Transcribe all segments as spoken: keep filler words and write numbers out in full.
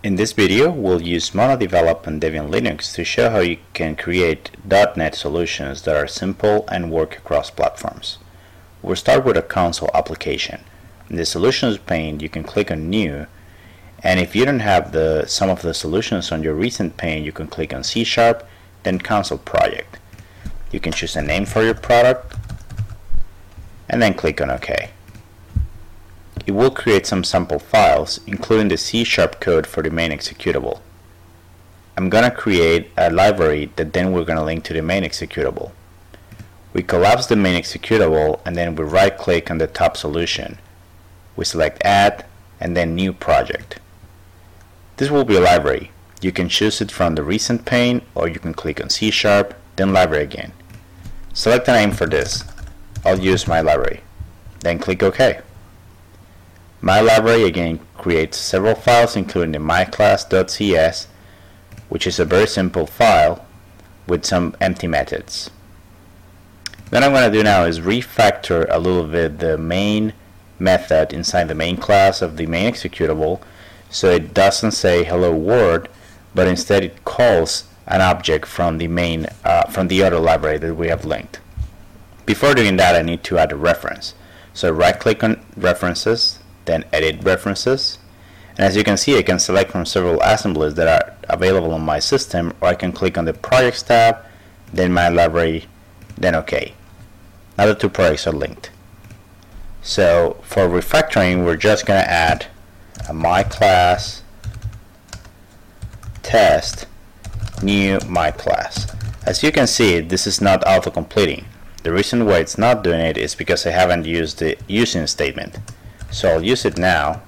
In this video, we'll use MonoDevelop on Debian Linux to show how you can create dot net solutions that are simple and work across platforms. We'll start with a console application. In the Solutions pane, you can click on New, and if you don't have the some of the solutions on your recent pane, you can click on C Sharp, then Console Project. You can choose a name for your product, and then click on OK. It will create some sample files, including the C Sharp code for the main executable. I'm gonna create a library that then we're gonna link to the main executable. We collapse the main executable and then we right click on the top solution. We select Add and then New Project. This will be a library. You can choose it from the recent pane, or you can click on C Sharp, then Library again. Select a name for this. I'll use My Library. Then click OK. My Library again creates several files, including the myclass.cs, which is a very simple file with some empty methods. What I'm going to do now is refactor a little bit the main method inside the main class of the main executable, so it doesn't say hello world, but instead it calls an object from the main uh, from the other library that we have linked. Before doing that, I need to add a reference. So right click on References, then Edit References, and as you can see, I can select from several assemblies that are available on my system, or I can click on the Projects tab, then My Library, then OK. Now the two projects are linked. So for refactoring, we're just going to add a My Class test new My Class. As you can see, this is not auto-completing. The reason why it's not doing it is because I haven't used the using statement. So I'll use it now,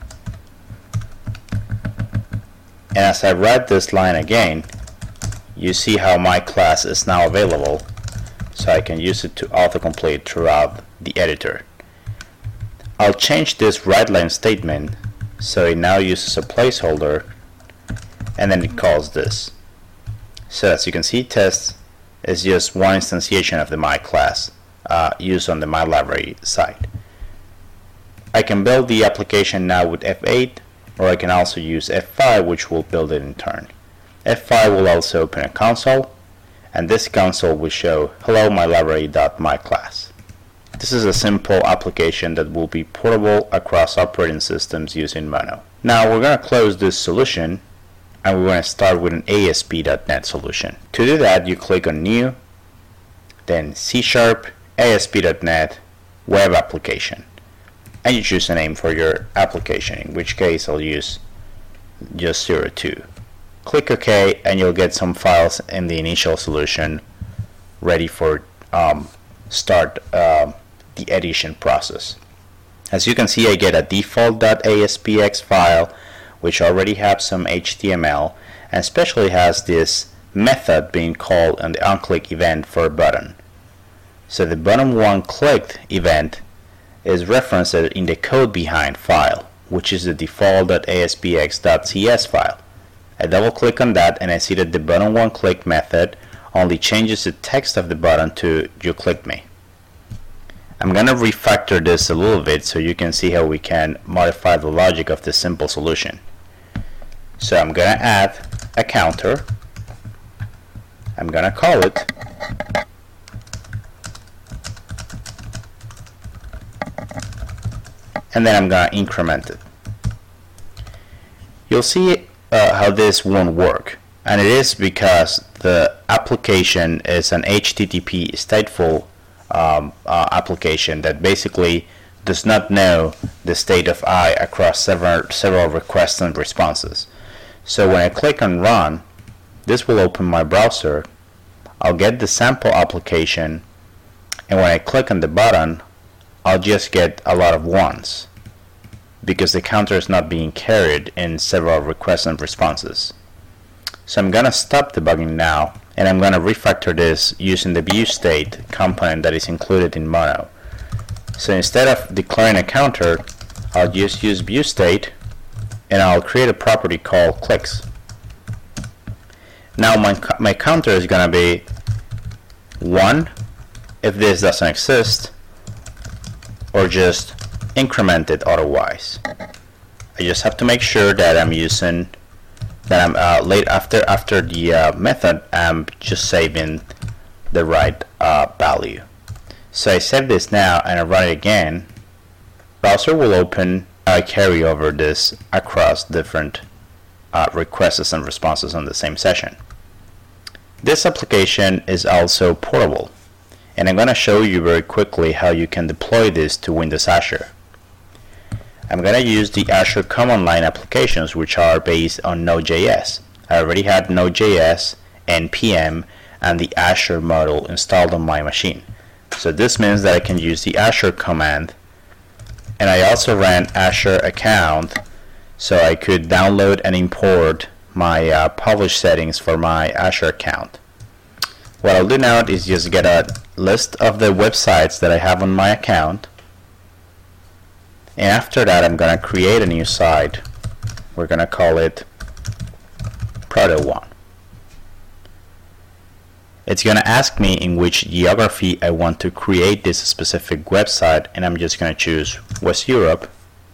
and as I write this line again, you see how my class is now available, so I can use it to autocomplete throughout the editor. I'll change this write line statement so it now uses a placeholder, and then it calls this. So as you can see, test is just one instantiation of the my class uh, used on the My Library side. I can build the application now with F eight, or I can also use F five, which will build it in turn. F five will also open a console, and this console will show hello my library.myclass. This is a simple application that will be portable across operating systems using Mono. Now we're going to close this solution, and we're going to start with an A S P dot net solution. To do that, you click on New, then C Sharp, A S P dot net, Web Application. And you choose a name for your application, in which case I'll use just zero two. Click OK, and you'll get some files in the initial solution ready for um, start uh, the edition process. As you can see, I get a default.aspx file which already has some H T M L, and especially has this method being called on the onClick event for a button. So the button one clicked event is referenced in the code behind file, which is the default.aspx.cs file. I double click on that, and I see that the button one click method only changes the text of the button to you clicked me. I'm gonna refactor this a little bit so you can see how we can modify the logic of this simple solution. So I'm gonna add a counter. I'm gonna call it and then I'm going to increment it. You'll see uh, how this won't work, and it is because the application is an H T T P stateful um, uh, application that basically does not know the state of I across several, several requests and responses. So when I click on Run, this will open my browser. I'll get the sample application, and when I click on the button, I'll just get a lot of ones because the counter is not being carried in several requests and responses. So I'm gonna stop debugging now, and I'm gonna refactor this using the viewState component that is included in Mono. So instead of declaring a counter, I'll just use viewState, and I'll create a property called clicks. Now my, my counter is gonna be one if this doesn't exist, or just increment it otherwise. I just have to make sure that I'm using that I'm uh, late after after the uh, method, I'm just saving the right uh, value. So I save this now and I run it again. Browser will open. I carry over this across different uh, requests and responses on the same session. This application is also portable, and I'm going to show you very quickly how you can deploy this to Windows Azure. I'm going to use the Azure Command Line applications, which are based on Node.js. I already had Node.js, N P M, and the Azure module installed on my machine. So this means that I can use the Azure command, and I also ran Azure account, so I could download and import my uh, publish settings for my Azure account. What I'll do now is just get a list of the websites that I have on my account. And after that, I'm going to create a new site. We're going to call it Proto one. It's going to ask me in which geography I want to create this specific website, and I'm just going to choose West Europe.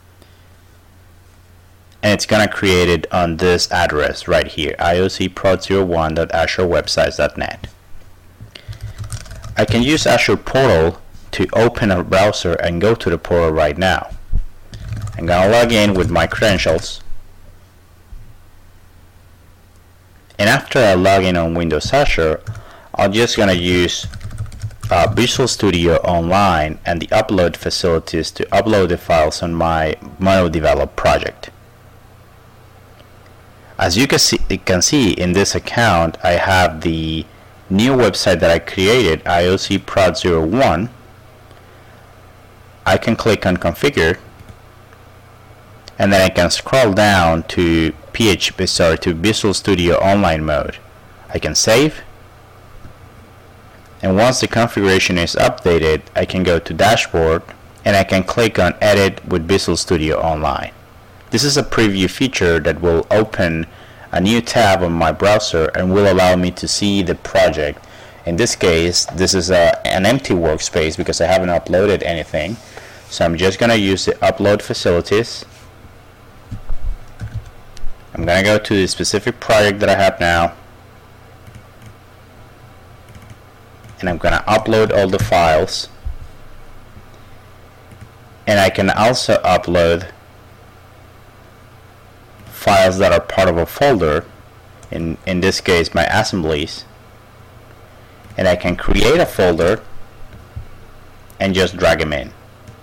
And it's going to create it on this address right here, I O C prod zero one dot azure websites dot net. I can use Azure Portal to open a browser and go to the portal right now. I'm going to log in with my credentials, and after I log in on Windows Azure, I'm just going to use uh, Visual Studio Online and the upload facilities to upload the files on my mono-developed project. As you can see, you can see in this account, I have the new website that I created, I O C prod zero one. I can click on Configure, and then I can scroll down to P H P, sorry, to Visual Studio Online mode. I can save, and once the configuration is updated, I can go to Dashboard, and I can click on Edit with Visual Studio Online. This is a preview feature that will open a new tab on my browser and will allow me to see the project. In this case, this is a, an empty workspace because I haven't uploaded anything. So I'm just going to use the upload facilities. I'm going to go to the specific project that I have now, and I'm going to upload all the files, and I can also upload files that are part of a folder, in, in this case my assemblies, and I can create a folder and just drag them in.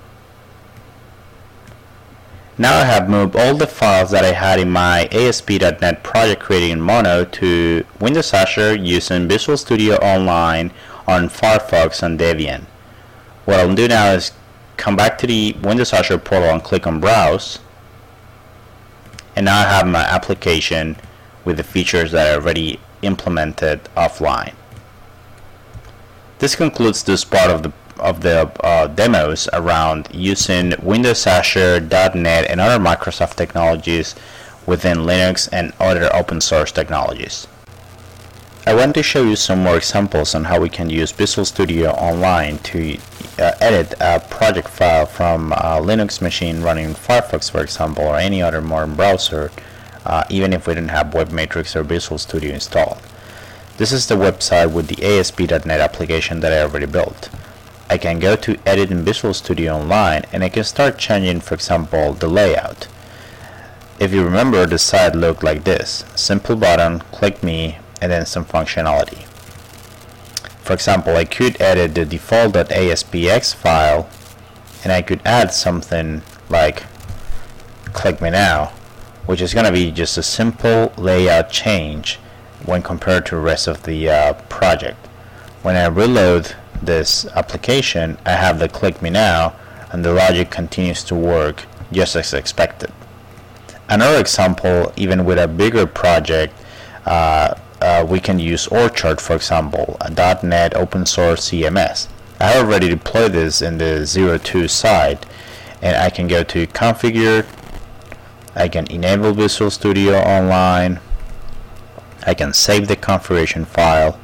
Now I have moved all the files that I had in my A S P dot net project created in Mono to Windows Azure using Visual Studio Online on Firefox and Debian. What I'll do now is come back to the Windows Azure portal and click on Browse, and now I have my application with the features that I already implemented offline. This concludes this part of the of the uh, demos around using Windows Azure, dot net, and other Microsoft technologies within Linux and other open source technologies. I want to show you some more examples on how we can use Visual Studio Online to uh, edit a project file from a Linux machine running Firefox, for example, or any other modern browser, uh, even if we don't have WebMatrix or Visual Studio installed. This is the website with the A S P dot net application that I already built. I can go to Edit in Visual Studio Online, and I can start changing, for example, the layout. If you remember, the site looked like this: simple button, click me, and then some functionality. For example, I could edit the default .aspx file, and I could add something like click me now, which is going to be just a simple layout change when compared to the rest of the uh, project. When I reload this application, I have the click me now, and the logic continues to work just as expected. Another example, even with a bigger project, uh, uh, we can use Orchard, for example, a .NET open source C M S. I have already deployed this in the zero two site, and I can go to Configure, I can enable Visual Studio Online, I can save the configuration file,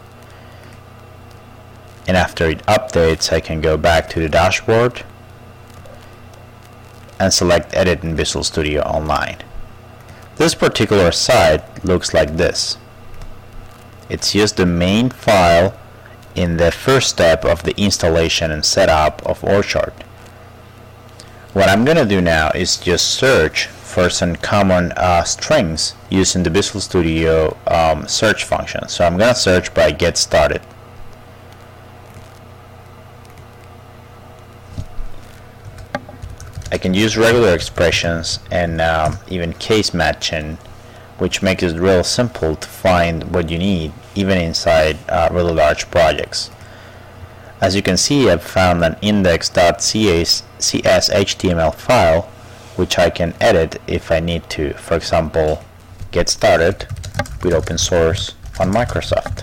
and after it updates, I can go back to the dashboard and select Edit in Visual Studio Online. This particular site looks like this. It's just the main file in the first step of the installation and setup of Orchard. What I'm gonna do now is just search for some common uh, strings using the Visual Studio um, search function. So I'm gonna search by get started. I can use regular expressions and um, even case matching, which makes it real simple to find what you need even inside uh, really large projects. As you can see, I've found an index.cshtml file which I can edit if I need to. For example, get started with open source on Microsoft.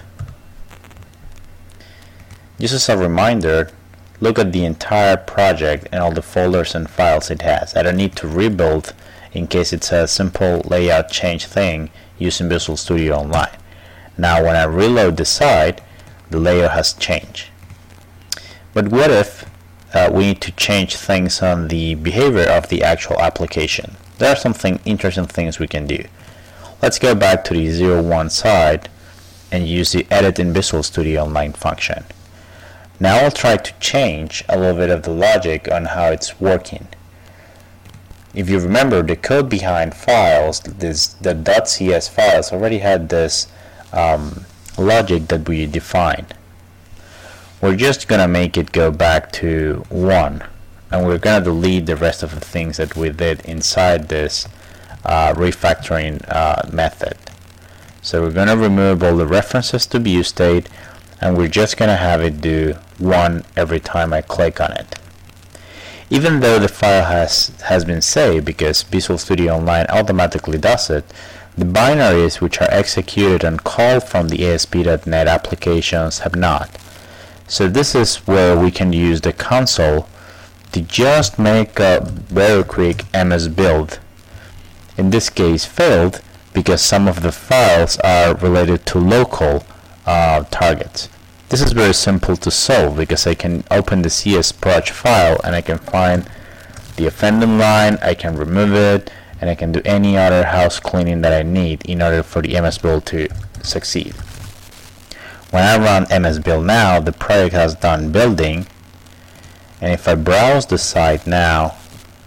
Just as a reminder, look at the entire project and all the folders and files it has. I don't need to rebuild in case it's a simple layout change thing using Visual Studio Online. Now when I reload the site, the layout has changed. But what if uh, we need to change things on the behavior of the actual application? There are some thing, interesting things we can do. Let's go back to the zero one site and use the edit in Visual Studio Online function. Now I'll try to change a little bit of the logic on how it's working. If you remember, the code behind files, this, the .cs files already had this um, logic that we defined. We're just gonna make it go back to one, and we're gonna delete the rest of the things that we did inside this uh, refactoring uh, method. So we're gonna remove all the references to view state, and we're just gonna have it do one every time I click on it. Even though the file has has been saved, because Visual Studio Online automatically does it, the binaries which are executed and called from the A S P dot net applications have not. So this is where we can use the console to just make a very quick M S build. In this case failed because some of the files are related to local uh, targets. This is very simple to solve because I can open the C S proj file and I can find the offending line, I can remove it, and I can do any other house cleaning that I need in order for the M S build to succeed. When I run M S build now, the project has done building, and if I browse the site now,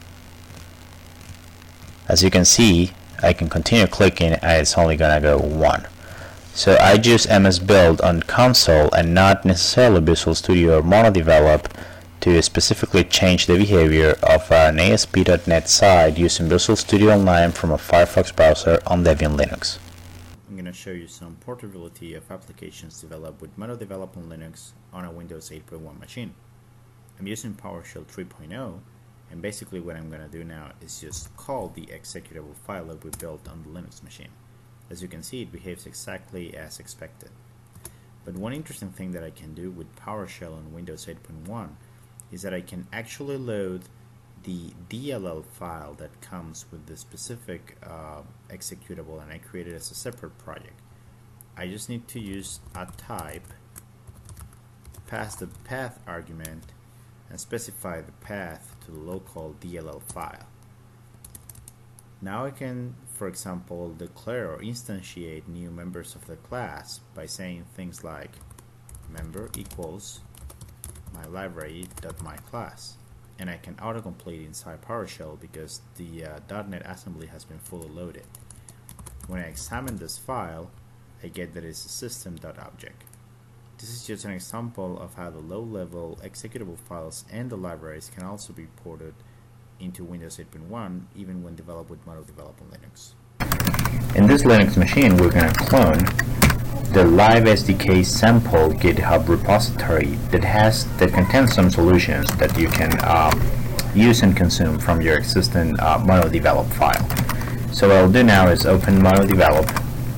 as you can see, I can continue clicking and it's only gonna go one. So I use M S build on console and not necessarily Visual Studio or MonoDevelop to specifically change the behavior of an A S P dot net site using Visual Studio Online from a Firefox browser on Debian Linux. I'm going to show you some portability of applications developed with MonoDevelop on Linux on a Windows eight point one machine. I'm using PowerShell three point oh, and basically what I'm going to do now is just call the executable file that we built on the Linux machine. As you can see, it behaves exactly as expected. But one interesting thing that I can do with PowerShell on Windows eight point one is that I can actually load the D L L file that comes with the specific uh, executable, and I create it as a separate project. I just need to use a type, pass the path argument, and specify the path to the local D L L file. Now I can, for example, declare or instantiate new members of the class by saying things like member equals my library.myClass, and I can autocomplete inside PowerShell because the uh, .NET assembly has been fully loaded. When I examine this file, I get that it's a system.object. This is just an example of how the low-level executable files and the libraries can also be ported into Windows eight point one even when developed with MonoDevelop on Linux. In this Linux machine, we're going to clone the live S D K sample GitHub repository that has that contains some solutions that you can uh, use and consume from your existing uh, MonoDevelop file. So what I'll do now is open MonoDevelop,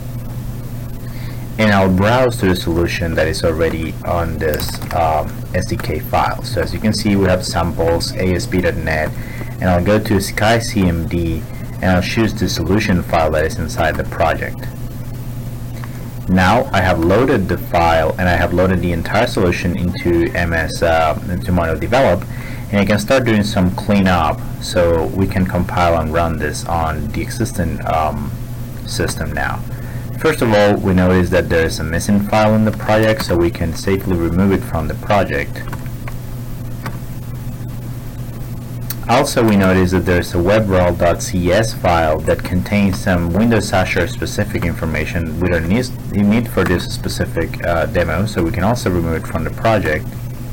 and I'll browse to the solution that is already on this um, S D K file. So as you can see, we have samples, A S P dot net, and I'll go to SkyCMD and I'll choose the solution file that is inside the project. Now I have loaded the file and I have loaded the entire solution into M S uh, into MonoDevelop, and I can start doing some cleanup so we can compile and run this on the existing um, system now. First of all, we notice that there is a missing file in the project, so we can safely remove it from the project. Also, we notice that there's a webrel.cs file that contains some Windows Azure specific information. We don't need, need for this specific uh, demo, so we can also remove it from the project.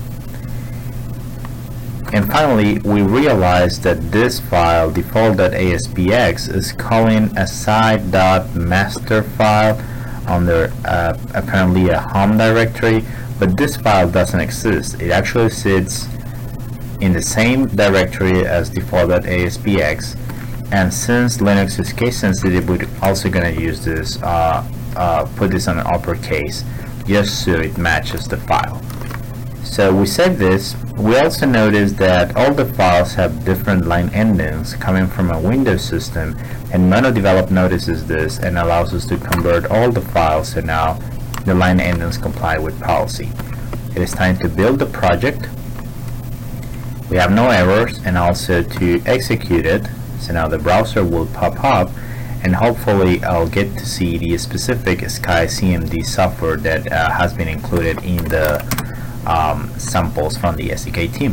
And finally, we realize that this file, default.aspx, is calling a site.master file under uh, apparently a home directory, but this file doesn't exist. It actually sits in the same directory as default.aspx, and since Linux is case sensitive, we're also going to use this, uh, uh, put this on an uppercase just so it matches the file. So we save this. We also notice that all the files have different line endings coming from a Windows system, and MonoDevelop notices this and allows us to convert all the files, so now the line endings comply with policy. It is time to build the project. We have no errors, and also to execute it. So now the browser will pop up, and hopefully I'll get to see the specific SkyCMD software that uh, has been included in the um, samples from the S D K team.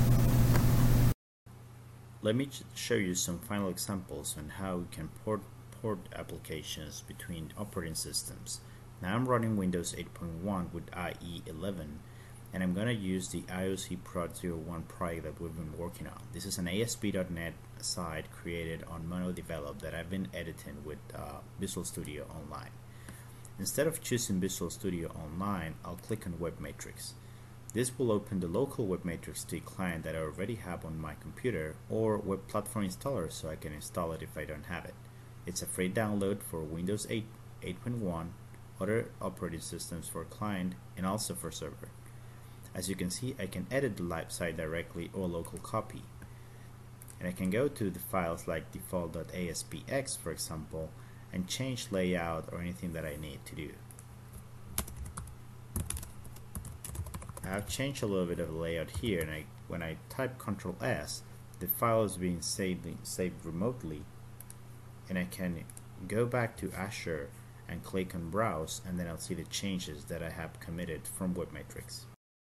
Let me show you some final examples on how we can port, port applications between operating systems. Now I'm running Windows eight point one with I E eleven, and I'm going to use the I O C Prod zero one project that we've been working on. This is an A S P dot net site created on MonoDevelop that I've been editing with uh, Visual Studio Online. Instead of choosing Visual Studio Online, I'll click on WebMatrix. This will open the local WebMatrix T client that I already have on my computer, or Web Platform Installer, so I can install it if I don't have it. It's a free download for Windows eight, eight point one, other operating systems for client, and also for server. As you can see, I can edit the live site directly or local copy. And I can go to the files like default.aspx, for example, and change layout or anything that I need to do. I've changed a little bit of the layout here, and I, when I type control S, the file is being saved, saved remotely, and I can go back to Azure and click on Browse, and then I'll see the changes that I have committed from WebMatrix.